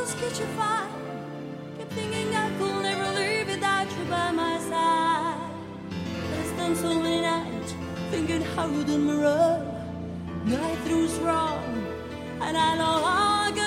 almost catch a fire. Kept thinking I could never live without you by my side. But I spent so many nights thinking how you did me wrong. Night through strong, and I know I'll get